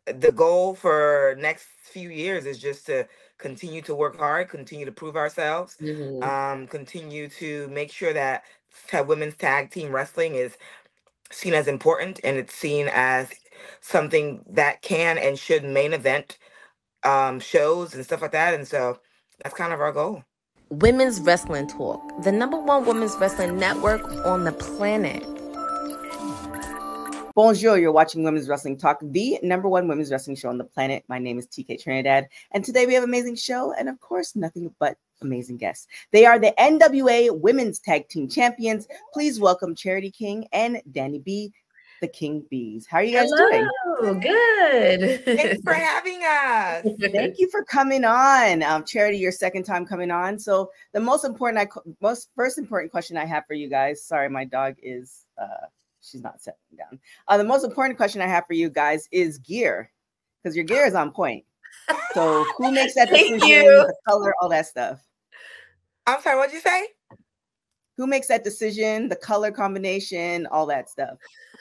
the goal for next few years is just to continue to work hard, continue to prove ourselves, Hmm. continue to make sure that women's tag team wrestling is seen as important and it's seen as something that can and should main event shows and stuff like that. And so that's kind of our goal. Women's Wrestling Talk, the number one women's wrestling network on the planet. Bonjour, you're watching Women's Wrestling Talk, the number one women's wrestling show on the planet. My name is TK Trinidad, and today we have an amazing show, and of course, nothing but amazing guests. They are the NWA Women's Tag Team Champions. Please welcome Charity King and Danny B, the King Bees. How are you guys doing? Hello, good. Thanks for having us. Thank you for coming on. Charity, your second time coming on. So the first important question I have for you guys, sorry, my dog is... she's not settling down. The most important question I have for you guys is gear, because your gear is on point. So who makes that decision, the color, all that stuff? I'm sorry, what'd you say? Who makes that decision, the color combination, all that stuff?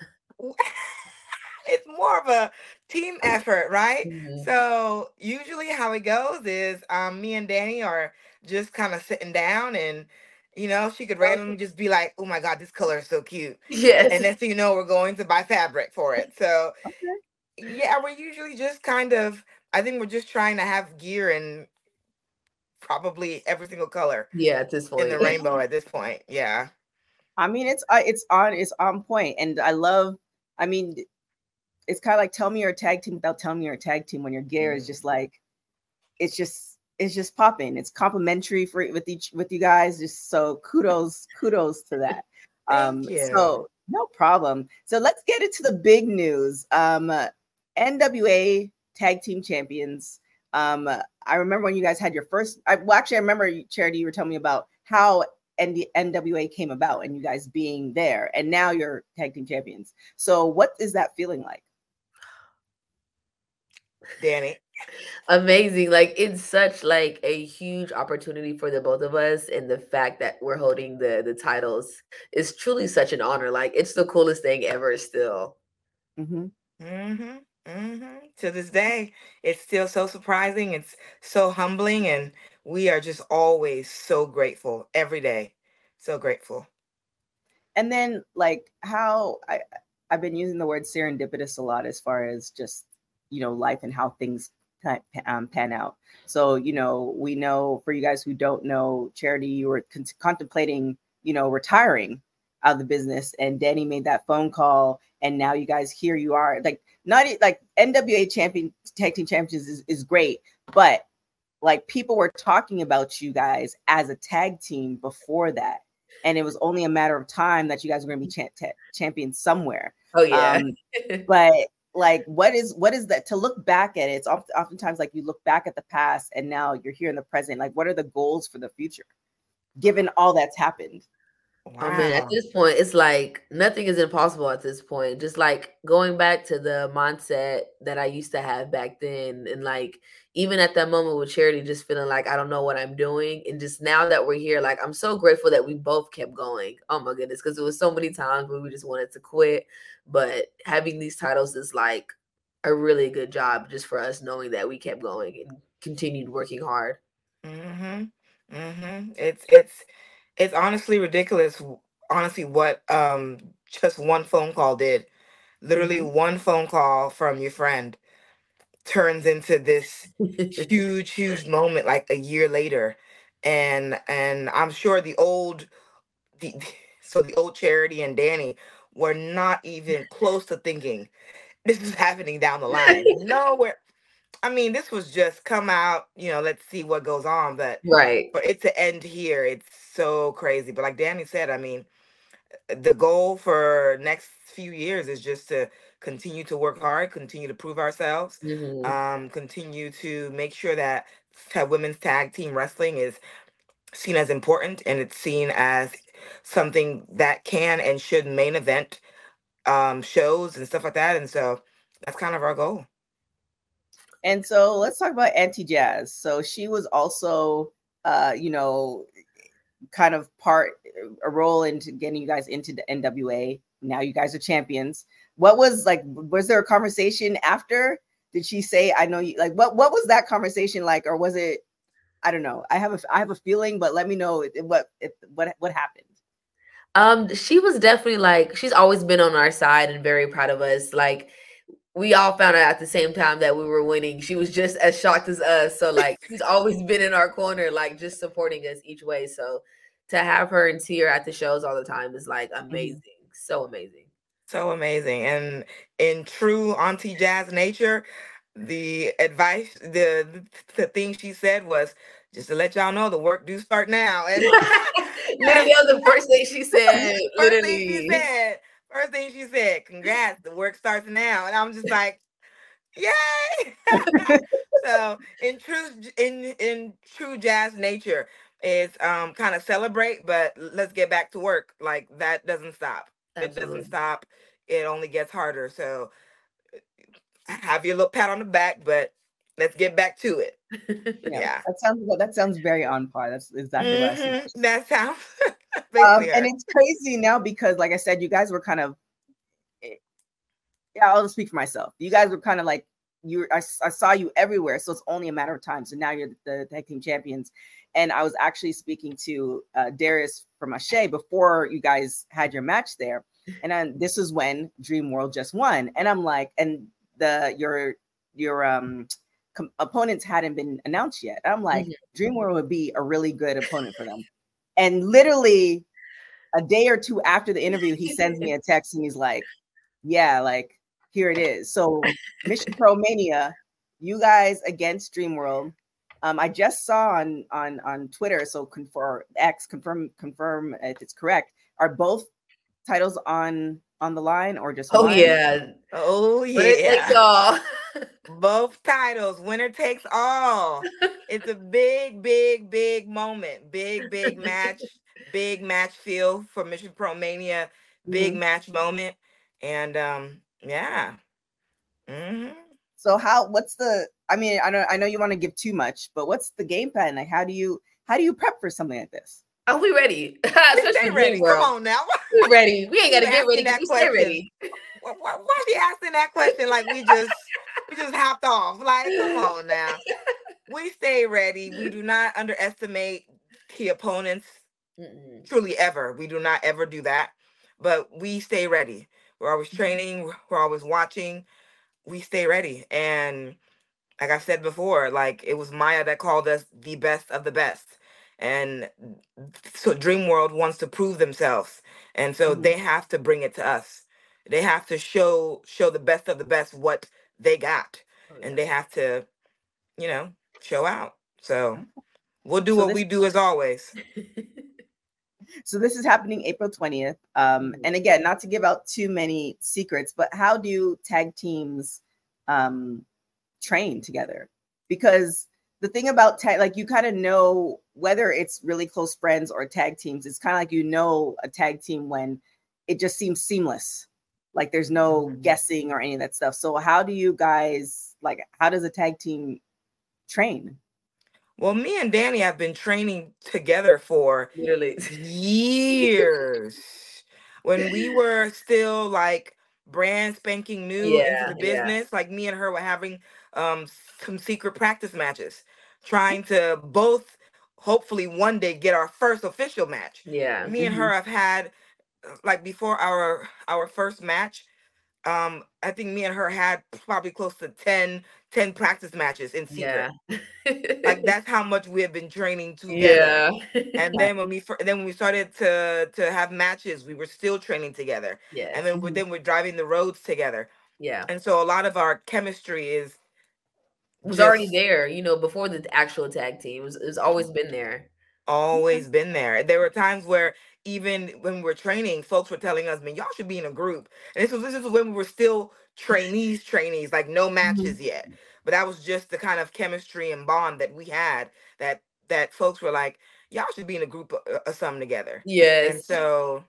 It's more of a team effort, right? Mm-hmm. So usually how it goes is me and Danny are just kind of sitting down and she could randomly just be like, oh my God, this color is so cute. Yes. And then we're going to buy fabric for it. So yeah, we're usually just I think we're just trying to have gear in probably every single color. Yeah, at this point. In the rainbow at this point. Yeah. I mean, it's on point. And it's kind of like tell me you're a tag team without telling me you're a tag team when your gear is just like, it's just popping. It's complimentary with you guys. Just so kudos to that. Thank you. So no problem. So let's get into the big news. NWA Tag Team Champions. I remember when you guys had your first. I remember, Charity, you were telling me about how NWA came about and you guys being there, and now you're Tag Team Champions. So what is that feeling like, Danny? Amazing. Like, it's such like a huge opportunity for the both of us, and the fact that we're holding the titles is truly such an honor. Like, it's the coolest thing ever still. To this day, it's still so surprising. It's so humbling, and we are just always so grateful every day. So grateful. And then like how I've been using the word serendipitous a lot as far as just life and how things pan out. So we know, for you guys who don't know, Charity, you were contemplating retiring out of the business, and Danny made that phone call, and now you guys, here you are, like, not like NWA tag team champions is great, but like people were talking about you guys as a tag team before that, and it was only a matter of time that you guys were going to be champions somewhere. Oh yeah. But like, what is that, to look back at it? It's oftentimes like you look back at the past and now you're here in the present. Like, what are the goals for the future, given all that's happened? Wow. Oh man, at this point, it's like nothing is impossible at this point. Just like going back to the mindset that I used to have back then. And like, even at that moment with Charity, just feeling like I don't know what I'm doing. And just now that we're here, like, I'm so grateful that we both kept going. Oh my goodness. Because it was so many times where we just wanted to quit. But having these titles is like a really good job just for us, knowing that we kept going and continued working hard. It's honestly ridiculous, honestly, what just one phone call did. Literally one phone call from your friend turns into this huge moment like a year later. And I'm sure the old Charity and Danny were not even close to thinking this is happening down the line. Nowhere. I mean, this was just come out, let's see what goes on. But right, for it to end here, it's so crazy. But like Danny said, I mean, the goal for next few years is just to continue to work hard, continue to prove ourselves, continue to make sure that women's tag team wrestling is seen as important and it's seen as something that can and should main event shows and stuff like that. And so that's kind of our goal. And so let's talk about Auntie Jazz. So she was also, kind of a role into getting you guys into the NWA. Now you guys are champions. What was like, was there a conversation after Did she say, I know you, like, what was that conversation like? Or was it, I don't know. I have a feeling, but let me know what happened. She was definitely like, she's always been on our side and very proud of us. Like, we all found out at the same time that we were winning. She was just as shocked as us. So like, she's always been in our corner, like just supporting us each way. So to have her and see her at the shows all the time is like amazing. So amazing. So amazing. And in true Auntie Jazz nature, the advice, the thing she said was, just to let y'all know, the work do start now. And literally, that was the first thing she said. First thing she said, congrats, the work starts now. And I'm just like, yay. So in true jazz nature, it's kind of celebrate, but let's get back to work. Like that doesn't stop. Absolutely. It doesn't stop. It only gets harder. So have your little pat on the back, but let's get back to it. Yeah. That sounds very on par. That's exactly what I see. That sounds and it's crazy now because, like I said, you guys were kind of, yeah, I'll just speak for myself. You guys were kind of like, I saw you everywhere, so it's only a matter of time. So now you're the tag team champions. And I was actually speaking to Darius from Ashe before you guys had your match there. And then this is when Dream World just won. And I'm like, and your opponents hadn't been announced yet. I'm like, Dream World would be a really good opponent for them. And literally a day or two after the interview, he sends me a text and he's like, yeah, like, here it is. So Mission Pro Mania, you guys against Dream World. I just saw on Twitter, so confirm if it's correct. Are both titles on the line or just one? Oh yeah. Winner takes all. Both titles, winner takes all. It's a big moment. Big match feel for Mission Pro Mania. Big match moment. And yeah. So I know you want to give too much, but what's the game plan? Like how do you prep for something like this? Are we ready? Stay ready. Come on now. We're ready. We ain't gotta get ready. Stay ready. Why are you asking that question like we just hopped off? Like, come on now. We stay ready. We do not underestimate key opponents. Truly ever. We do not ever do that. But we stay ready. We're always training. We're always watching. We stay ready. And like I said before, like it was Maya that called us the best of the best. And so Dream World wants to prove themselves. And so they have to bring it to us. They have to show the best of the best what they got. And they have to, show out. So we'll do what we do as always. So this is happening April 20th. And again, not to give out too many secrets, but how do tag teams train together? Because the thing about tag, like you kind of know whether it's really close friends or tag teams. It's kind of like a tag team when it just seems seamless. Like there's no guessing or any of that stuff. So how do you guys, how does a tag team train? Well, me and Danny have been training together for literally years. When we were still like brand spanking new into the business, like me and her were having some secret practice matches, trying to both hopefully one day get our first official match. Yeah. Me and her have had like before our first match, I think me and her had probably close to 10 practice matches in secret. Yeah. Like that's how much we have been training together. Yeah. And then when we started to have matches, we were still training together. Yeah. And then we're driving the roads together. Yeah. And so a lot of our chemistry was already there, before the actual tag team. It's always been there. Always been there. There were times where even when we were training, folks were telling us, man, y'all should be in a group. And this is when we were still trainees, like no matches yet. But that was just the kind of chemistry and bond that we had that folks were like, y'all should be in a group of something together. Yes. And so,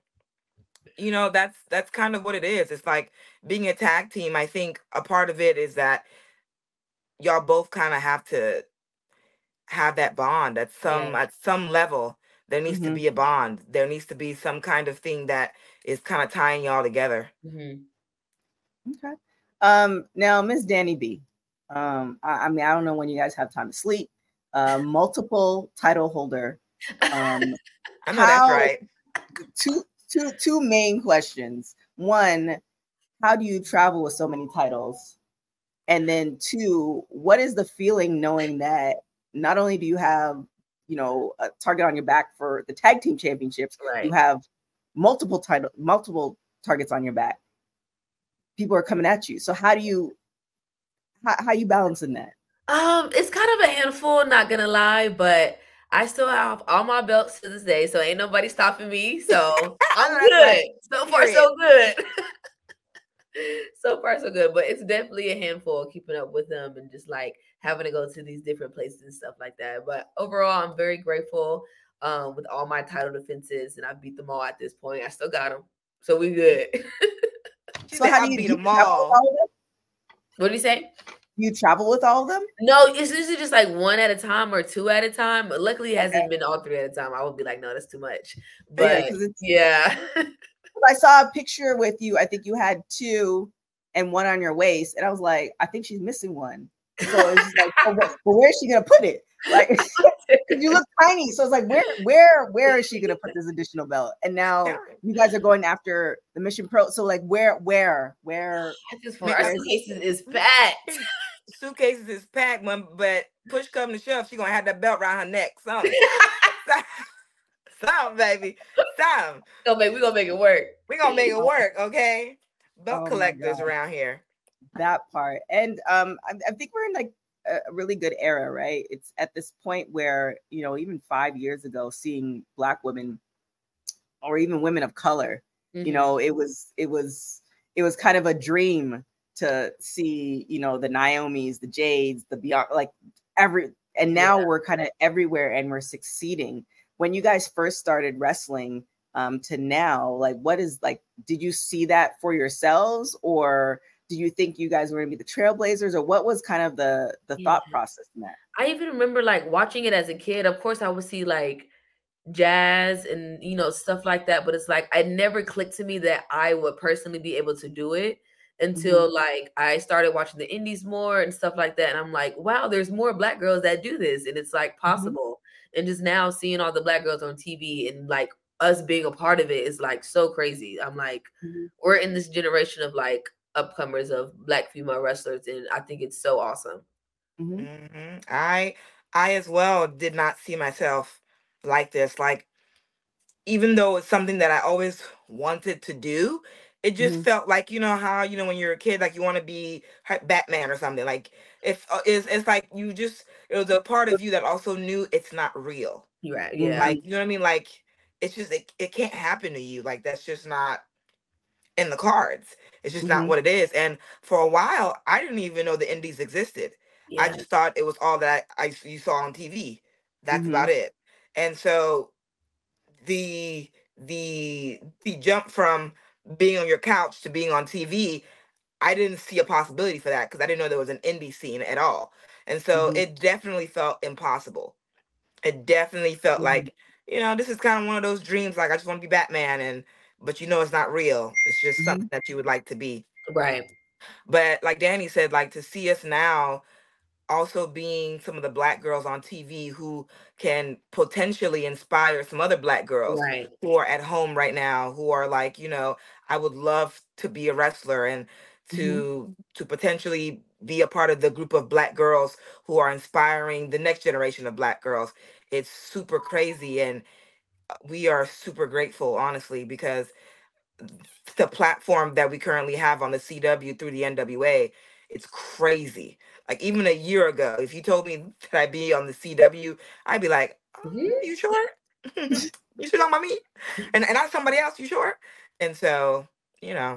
that's kind of what it is. It's like being a tag team. I think a part of it is that y'all both kind of have to have that bond at some level. There needs to be a bond. There needs to be some kind of thing that is kind of tying y'all together. Okay. Now, Miss Danny B, I mean, I don't know when you guys have time to sleep. Multiple title holder. I know that's right. Two main questions. One, how do you travel with so many titles? And then two, what is the feeling knowing that not only do you have, you know, a target on your back for the tag team championships, Right. you have multiple targets on your back. People are coming at you. So how you balancing that? It's kind of a handful, not gonna lie, but I still have all my belts to this day, so ain't nobody stopping me. So I'm good. Right. So far, so good. So far, so good. But it's definitely a handful keeping up with them and just like having to go to these different places and stuff like that. But overall, I'm very grateful with all my title defenses, and I beat them all at this point. I still got them, so we good. So how do you beat them all? What do you say? You travel with all of them? No, it's usually just like one at a time or two at a time. But luckily, it hasn't been all three at a time. I would be like, no, that's too much. But yeah. I saw a picture with you. I think you had two and one on your waist. And I was like, I think she's missing one. So it's just like, well, where is she going to put it? Like, you look tiny. So it's like, where is she going to put this additional belt? And now you guys are going after the Mission Pro. So like, where? Our suitcases is packed. Suitcases is packed, but push come to shove, she going to have that belt around her neck. Something. Some, baby. Some. We're going to make it work. We're going to make it work, okay? Belt collectors around here. That part. And I think we're in like a really good era, right? It's at this point where, you know, even 5 years ago, seeing Black women or even women of color, you know, it was kind of a dream to see, you know, the Naomis, the Jades, the Beyond, like and now we're kind of everywhere and we're succeeding. When you guys first started wrestling to now, like, what is like, did you see that for yourselves, or do you think you guys were going to be the trailblazers, or what was kind of the thought process in that? I even remember like watching it as a kid. Of course, I would see like Jazz and, you know, stuff like that. But it's like, it never clicked to me that I would personally be able to do it until like I started watching the indies more and stuff like that. And I'm like, wow, there's more Black girls that do this. And it's like possible. And just now seeing all the Black girls on TV and like us being a part of it is like so crazy. I'm like, we're in this generation of like upcomers of Black female wrestlers, and I think it's so awesome. I as well did not see myself like this. Like, even though it's something that I always wanted to do, it just felt like, you know how, you know, when you're a kid, like you want to be Batman or something. Like it's like it was a part of you that also knew it's not real. Right. Yeah. Like, you know what I mean? Like, it's just it can't happen to you. Like, that's just not in the cards. It's just not what it is. And for a while, I didn't even know the indies existed. I just thought it was all that you saw on TV. That's about it. And so the jump from being on your couch to being on TV, I didn't see a possibility for that because I didn't know there was an indie scene at all. And so it definitely felt impossible. It definitely felt like, you know, this is kind of one of those dreams, like I just want to be Batman, but you know it's not real. It's just something that you would like to be. Right. But like Danny said, like, to see us now also being some of the Black girls on TV who can potentially inspire some other Black girls who are at home right now, who are like, you know, I would love to be a wrestler and to potentially be a part of the group of Black girls who are inspiring the next generation of Black girls. It's super crazy, and we are super grateful, honestly, because the platform that we currently have on the CW through the NWA, it's crazy. Like, even a year ago, if you told me that I'd be on the CW, I'd be like, you sure? You sure talking about me? And not somebody else, you sure? And so, you know,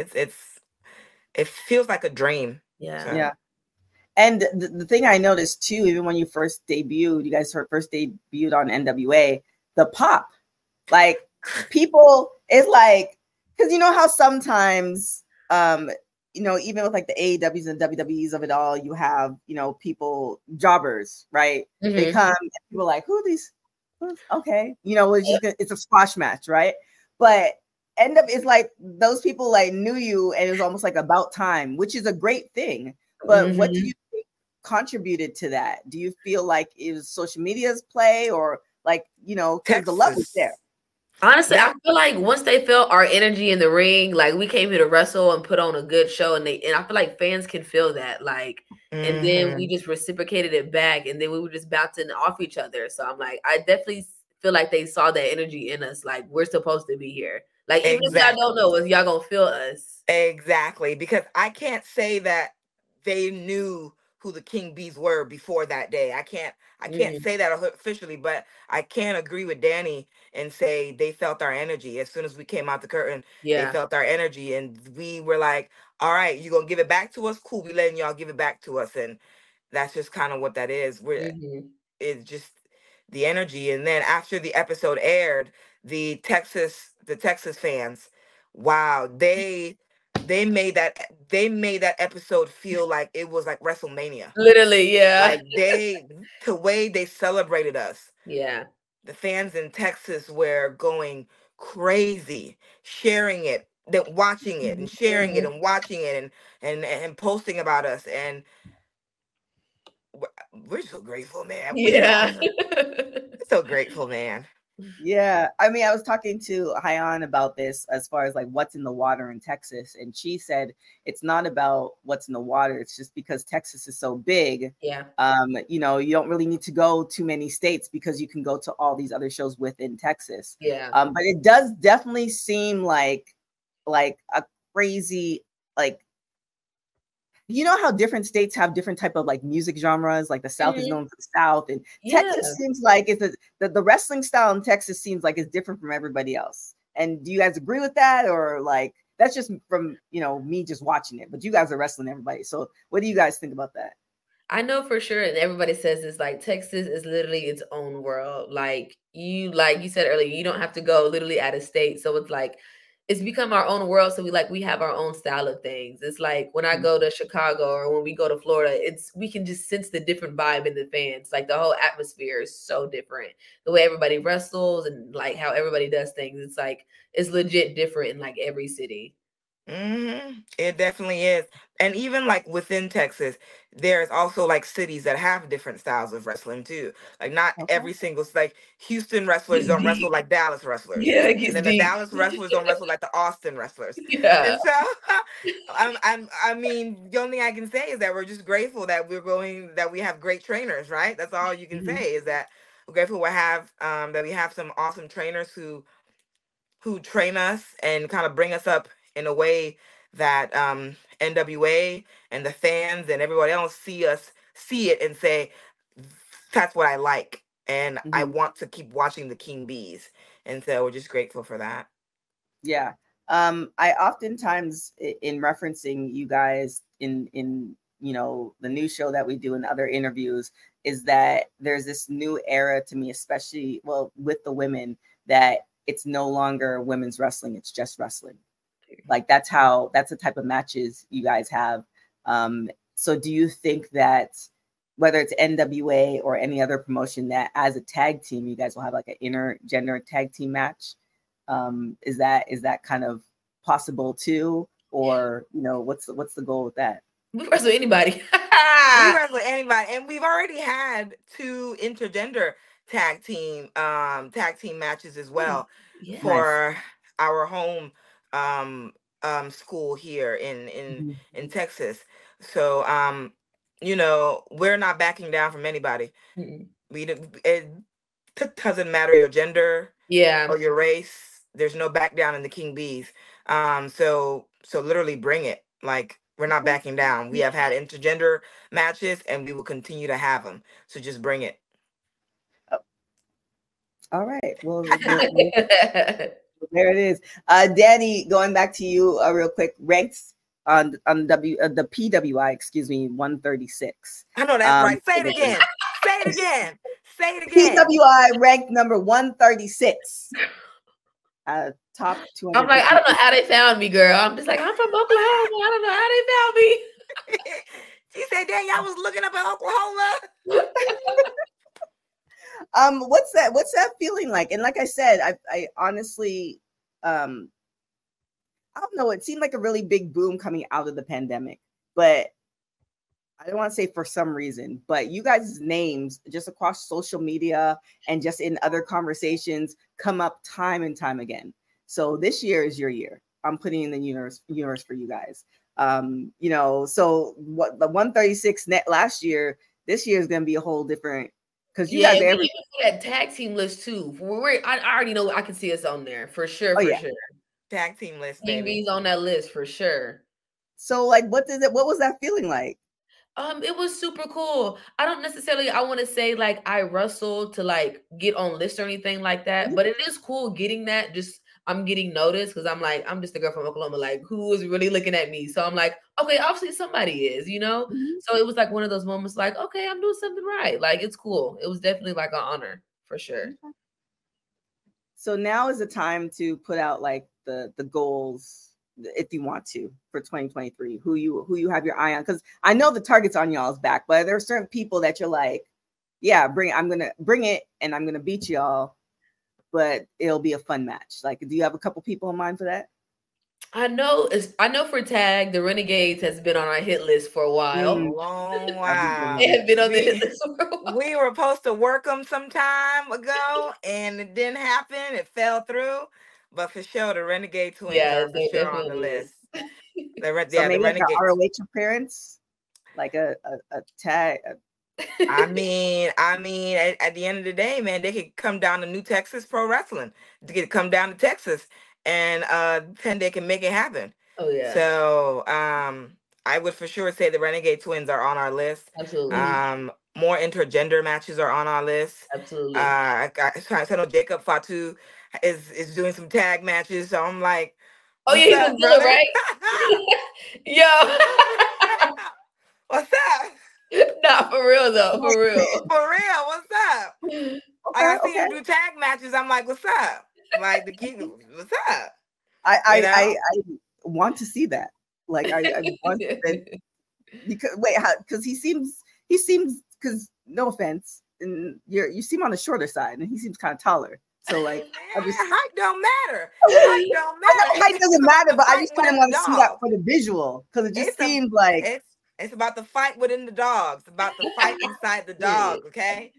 it feels like a dream. Yeah. So. Yeah. And the thing I noticed too, even when you first debuted, you guys first debuted on NWA, the pop, like, people, it's like, because you know how sometimes, you know, even with like the AEWs and WWEs of it all, you have, you know, people, jobbers, right? They come and people are like, who are these? Okay. You know, it's a squash match, right? But it's like those people like knew you and it was almost like about time, which is a great thing. But what do you think contributed to that? Do you feel like it was social media's play, or like, you know, because the love was there? Honestly, I feel like once they felt our energy in the ring, like we came here to wrestle and put on a good show, and I feel like fans can feel that, like, and then we just reciprocated it back, and then we were just bouncing off each other. So I'm like, I definitely feel like they saw that energy in us, like we're supposed to be here. Like even if y'all don't know us, y'all gonna feel us. Exactly, because I can't say that they knew who the King Bees were before that day. I can't say that officially, but I can agree with Danny and say they felt our energy as soon as we came out the curtain. They felt our energy, and we were like, all right, you gonna give it back to us? Cool, we letting y'all give it back to us. And that's just kind of what that is. It's just the energy. And then after the episode aired, the Texas fans, wow, they made that episode feel like it was like WrestleMania. Literally, yeah. Like the way they celebrated us. Yeah. The fans in Texas were going crazy, sharing it, watching it and sharing it and watching it and posting about us. And we're so grateful, man. Yeah. So grateful, man. Yeah, I mean, I was talking to Hyan about this as far as like what's in the water in Texas, and she said it's not about what's in the water. It's just because Texas is so big. Yeah. You know, you don't really need to go too many states because you can go to all these other shows within Texas. Yeah. But it does definitely seem like a crazy, like, you know how different states have different type of like music genres, like the South is known for the South, and Texas seems like it's the wrestling style in Texas seems like it's different from everybody else. And do you guys agree with that, or like that's just from, you know, me just watching it? But you guys are wrestling everybody, so what do you guys think about that? I know for sure, and everybody says this, like Texas is literally its own world. Like you said earlier, you don't have to go literally out of state, so it's like it's become our own world. So we have our own style of things. It's like when I go to Chicago or when we go to Florida, we can just sense the different vibe in the fans. Like the whole atmosphere is so different. The way everybody wrestles and like how everybody does things, it's like it's legit different in like every city. It definitely is. And even like within Texas, there's also like cities that have different styles of wrestling too. Like not every single, like Houston wrestlers don't wrestle like Dallas wrestlers. Yeah, and then the Dallas wrestlers don't wrestle like the Austin wrestlers. Yeah. And so I mean, the only thing I can say is that we're just grateful that that we have great trainers, right? That's all you can say, is that we're grateful that we have some awesome trainers who train us and kind of bring us up in a way that NWA and the fans and everybody else see it and say, that's what I like. And I want to keep watching the King Bees. And so we're just grateful for that. Yeah. I oftentimes, in referencing you guys in you know, the new show that we do in other interviews, is that there's this new era to me, especially, well, with the women, that it's no longer women's wrestling, it's just wrestling. Like that's the type of matches you guys have. So do you think that whether it's NWA or any other promotion, that as a tag team, you guys will have like an intergender tag team match? Is that kind of possible too? Or, you know, what's the goal with that? We wrestle anybody. We wrestle anybody. And we've already had 2 intergender tag team matches as well for our home school here in Texas. So you know, we're not backing down from anybody. It doesn't matter your gender or your race. There's no back down in the King Bees. So literally bring it. Like, we're not backing down. We have had intergender matches and we will continue to have them. So just bring it. All right. Well, there it is. Danny, going back to you real quick. Ranks on the PWI, excuse me, 136. I know that's right. Say it again. Say it again. Say it again. PWI ranked number 136. Top 200. I'm like, I don't know how they found me, girl. I'm just like, I'm from Oklahoma. I don't know how they found me. She said, "Dang, I was looking up in Oklahoma." What's that feeling like? And like I said, I honestly, I don't know. It seemed like a really big boom coming out of the pandemic, but I don't want to say for some reason, but you guys' names just across social media and just in other conversations come up time and time again. So this year is your year. I'm putting in the universe for you guys. So what the 136 net last year, this year is going to be a whole different, because you guys we that tag team list too. I already know I can see us on there for sure. Sure. Tag team list, baby. On that list for sure. So like, what was that feeling like? It was super cool. I don't necessarily, I want to say like I wrestled to like get on lists or anything like that, but it is cool getting that. Just I'm getting noticed because I'm like, I'm just a girl from Oklahoma. Like, who is really looking at me? So I'm like, okay, obviously somebody is, you know? So it was like one of those moments like, okay, I'm doing something right. Like, it's cool. It was definitely like an honor for sure. So now is the time to put out like the goals, if you want to, for 2023, who you have your eye on, because I know the target's on y'all's back, but there are certain people that you're like, yeah, I'm gonna bring it and I'm gonna beat y'all, but it'll be a fun match. Like, do you have a couple people in mind for that? I know for tag, the Renegades has been on our hit list for a while. Long while. They have been on the hit list for a while. We were supposed to work them some time ago, and it didn't happen. It fell through. But for sure, the Renegade Twins are for sure on the list. The Renegade ROH appearance, like a tag. I mean, at the end of the day, man, they could come down to New Texas Pro Wrestling. They could come down to Texas, and then they can make it happen. Oh yeah. So I would for sure say the Renegade Twins are on our list. Absolutely. More intergender matches are on our list. Absolutely. I know Jacob Fatu is doing some tag matches, so I'm like, oh yeah, he was good, right? Yo, what's up? Nah, for real though, for real. For real, what's up? Okay, I see you do tag matches. I'm like, what's up? Like the key, what's up? I want to see that. Like I want to, because he seems because no offense, and you seem on the shorter side, and he seems kind of taller. So like, height don't matter. Height doesn't matter, but I just kind of want to see that for the visual, because it just seems like it's about the fight within the dogs, about the fight inside the dog. Okay.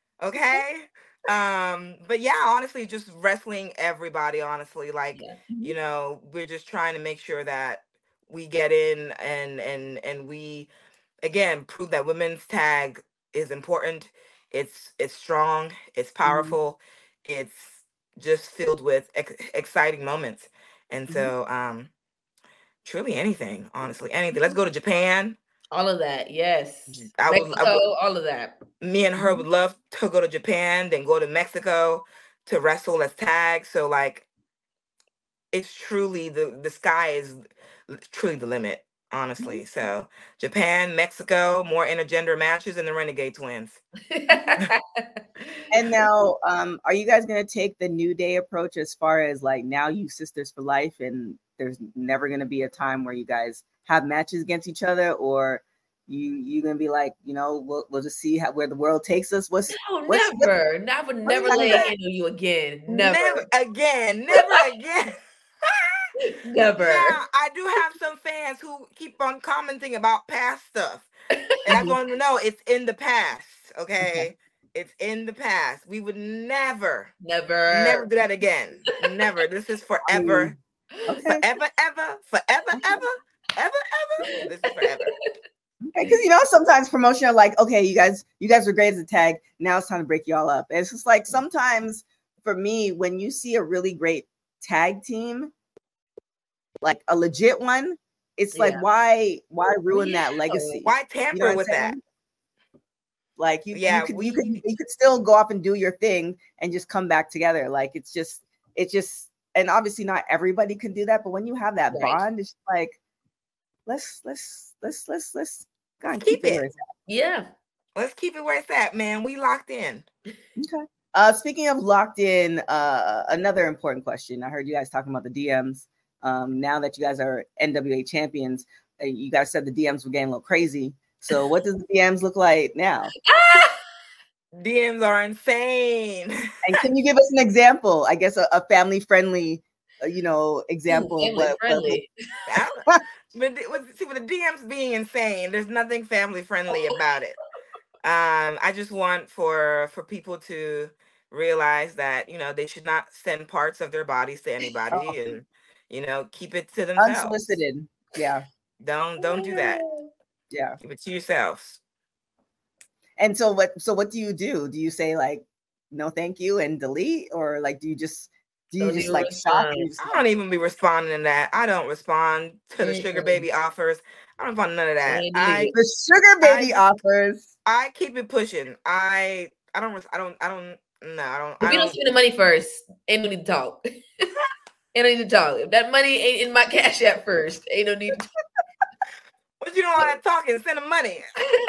But yeah, honestly, just wrestling everybody. Honestly, like we're just trying to make sure that we get in and we again prove that women's tag is important. It's strong. It's powerful. It's just filled with exciting moments. And so truly anything, honestly, anything. Let's go to Japan. All of that, yes. Mexico, all of that. Me and her would love to go to Japan, then go to Mexico to wrestle as tag. So like, it's truly the sky is truly the limit, honestly. So Japan, Mexico, more intergender matches, and the Renegade Twins. And now, are you guys going to take the New Day approach as far as like, now you sisters for life, and there's never going to be a time where you guys have matches against each other, or you gonna be like, we'll just see where the world takes us? Never lay a hand on you again. Never again. Never. Now, I do have some fans who keep on commenting about past stuff, and I want to know it's in the past. Okay. It's in the past. We would never do that again. Never. This is forever. Forever, ever. This is forever. Okay, because sometimes promotion are like, okay, you guys were great as a tag. Now it's time to break y'all up. And it's just like, sometimes for me, when you see a really great tag team, like a legit one, it's like, why ruin that legacy? Why tamper with that? Like you could still go off and do your thing and just come back together. Like it's just, and obviously not everybody can do that, but when you have that bond, it's like, let's go and keep it where it's at. Yeah. Let's keep it where it's at, man. We locked in. Okay. Speaking of locked in, another important question. I heard you guys talking about the DMs. Now that you guys are NWA champions, you guys said the DMs were getting a little crazy. So what does the DMs look like now? DMs are insane. And can you give us an example? I guess a family friendly, example. Family friendly. with the DMs being insane, there's nothing family friendly about it. I just want for people to realize that, you know, they should not send parts of their bodies to anybody, and, you know, keep it to themselves. Unsolicited. Yeah. Don't do that. Yeah. Keep it to yourselves. And so what do? Do you say like no thank you and delete, or like do you just like shock? I don't even be responding to that. I don't respond to the sugar baby offers. I don't want none of that. The sugar baby offers. I keep it pushing. I don't. No, I don't. If you don't spend the money first, ain't no need to talk. Ain't no need to talk. If that money ain't in my Cash App first, ain't no need to talk. But you don't want that talking. Send the money.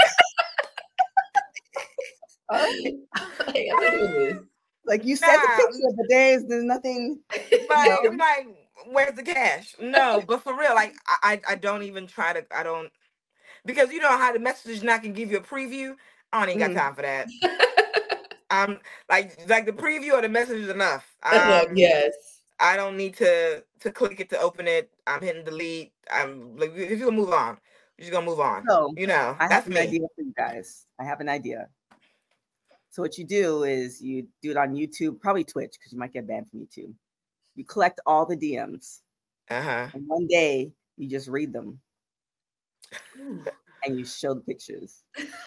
Like you sent the picture, but there's nothing. Like, where's the cash? No, but for real, like I don't even try to. I don't, because you know how the message not can give you a preview. I don't even got time for that. I'm like the preview or the message is enough. Yes. I don't need to click it to open it. I'm hitting delete. I'm like, if you're gonna move on, you're just gonna move on. So, you know, I that's have an me. idea for you guys. I have an idea. So what you do is you do it on YouTube, probably Twitch, because you might get banned from YouTube. You collect all the DMs. And one day you just read them. And you show the pictures.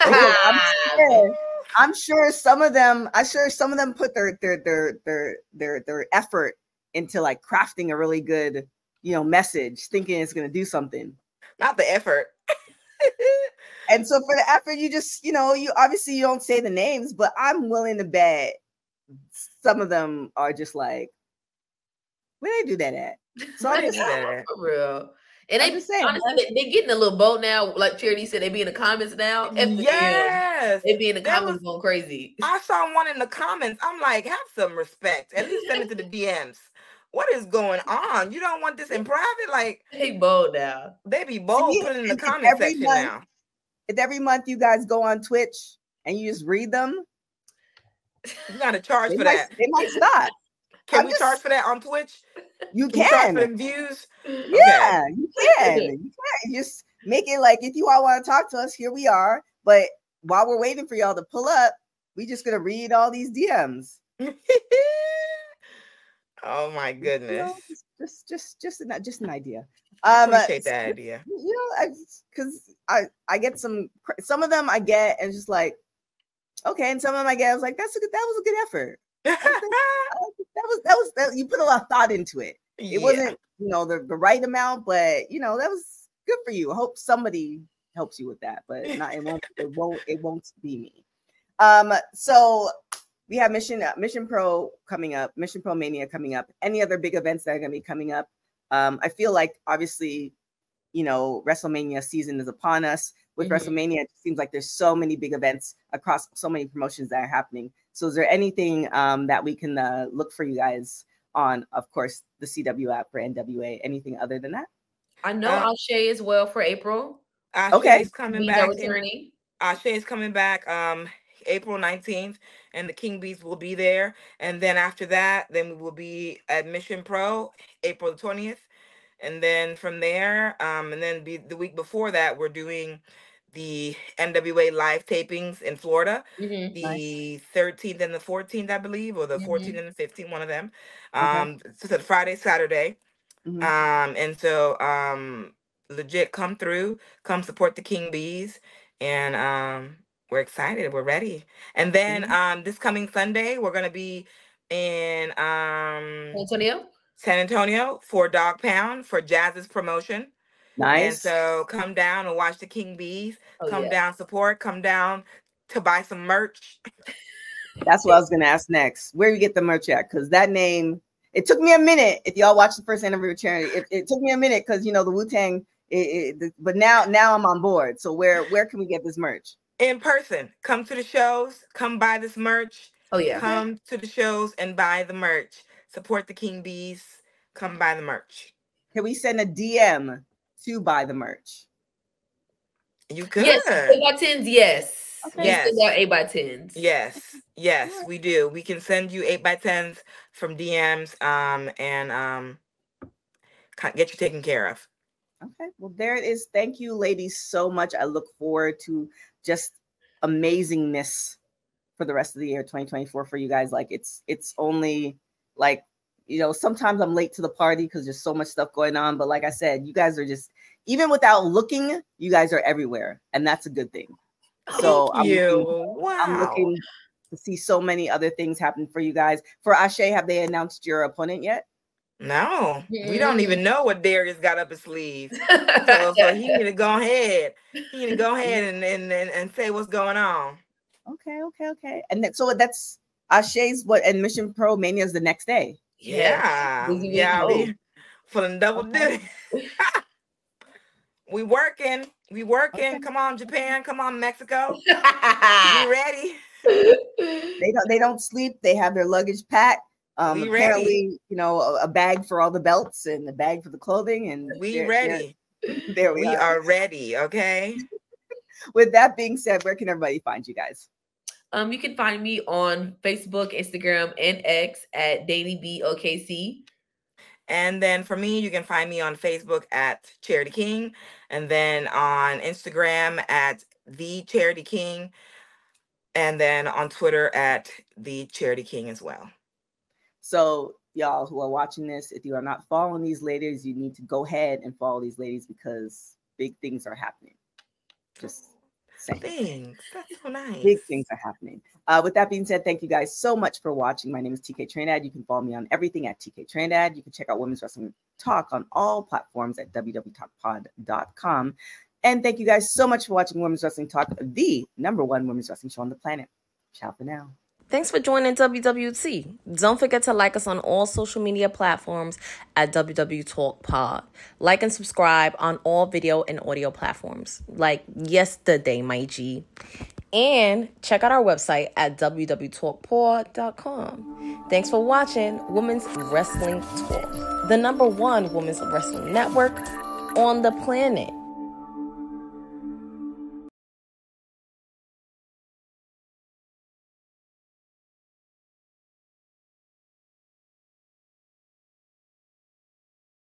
I'm sure some of them put their effort into like crafting a really good, you know, message, thinking it's gonna do something. Not the effort. And so for the effort, you just, you know, you obviously you don't say the names, but I'm willing to bet some of them are just like, where they do that at? So I'm just saying, for real. And they honestly, they getting a little bold now. Like Charity said, they be in the comments now. Yes, they be in the comments going crazy. I saw one in the comments. I'm like, have some respect. At least send it to the DMs. What is going on? You don't want this in private? Like, they bold now. They be bold. Put it in the comment section now. If every month you guys go on Twitch and you just read them, you got to charge for that. They might stop. Can we charge for that on Twitch? You can. For them views? Yeah, okay. You can. You can. Just make it like, if you all want to talk to us, here we are. But while we're waiting for y'all to pull up, we just gonna read all these DMs. Oh my goodness! You know, just an idea. I appreciate that idea. You know, because I get some of them I get and just like, okay, and some of them I get I was like, that was a good effort. that you put a lot of thought into it. It wasn't, you know, the right amount, but you know, that was good for you. I hope somebody helps you with that, but not it won't be me. So we have Mission Pro coming up, Mission Pro Mania coming up. Any other big events that are going to be coming up? I feel like obviously, you know, WrestleMania season is upon us. With WrestleMania, it seems like there's so many big events across so many promotions that are happening. So is there anything that we can look for you guys on, of course, the CW app for NWA? Anything other than that? I know Ashe as well for April. Ashe is coming back. Ashe is coming back April 19th, and the King Bees will be there. And then after that, then we will be at Mission Pro April 20th. And then from there, and then the week before that, we're doing the NWA live tapings in Florida, the 13th and the 14th, I believe, or the 14th and the 15th, one of them. So Friday, Saturday. And so legit come through, come support the King Bees, and we're excited, we're ready. And then this coming Sunday, we're gonna be in San Antonio for Dog Pound for Jazz's promotion. Nice. And so come down and watch the King Bees. Come down, support. Come down to buy some merch. That's what I was going to ask next. Where you get the merch at? Because that name, it took me a minute. If y'all watched the first anniversary charity, it took me a minute because, you know, the Wu-Tang. But now I'm on board. So where can we get this merch? In person. Come to the shows. Come buy this merch. Oh yeah. Come to the shows and buy the merch. Support the King Bees. Come buy the merch. Can we send a DM to buy the merch? You could. Yes, 8x10s, yes. Okay. Yes. We send out 8x10s. Yes, we do. We can send you 8x10s from DMs and get you taken care of. Okay. Well, there it is. Thank you, ladies, so much. I look forward to just amazingness for the rest of the year 2024 for you guys. Like it's only like, sometimes I'm late to the party because there's so much stuff going on. But like I said, you guys are just, even without looking, you guys are everywhere. And that's a good thing. So I'm looking to see so many other things happen for you guys. For Ashe, have they announced your opponent yet? No, we don't even know what Darius got up his sleeve. So he need to go ahead. He need to go ahead and say what's going on. Okay. And so that's Ashe's and Mission Pro Mania is the next day. Yeah. We feeling double duty. We working. Okay. Come on, Japan. Come on, Mexico. We ready. They don't sleep. They have their luggage packed. Apparently, a bag for all the belts and a bag for the clothing, and we ready. There we are ready. Okay. With that being said, where can everybody find you guys? You can find me on Facebook, Instagram, and X at DailyBOKC. And then for me, you can find me on Facebook at Charity King, and then on Instagram at The Charity King, and then on Twitter at The Charity King as well. So y'all who are watching this, if you are not following these ladies, you need to go ahead and follow these ladies because big things are happening. Just saying. Thanks. That's so nice. Big things are happening. With that being said, thank you guys so much for watching. My name is TK Trinidad. You can follow me on everything at TK Trinidad. You can check out Women's Wrestling Talk on all platforms at www.talkpod.com. And thank you guys so much for watching Women's Wrestling Talk, the #1 women's wrestling show on the planet. Ciao for now. Thanks for joining WWT. Don't forget to like us on all social media platforms at WW Talk Pod. Like and subscribe on all video and audio platforms, like yesterday, my G. And check out our website at www.talkpod.com. Thanks for watching Women's Wrestling Talk, the #1 women's wrestling network on the planet.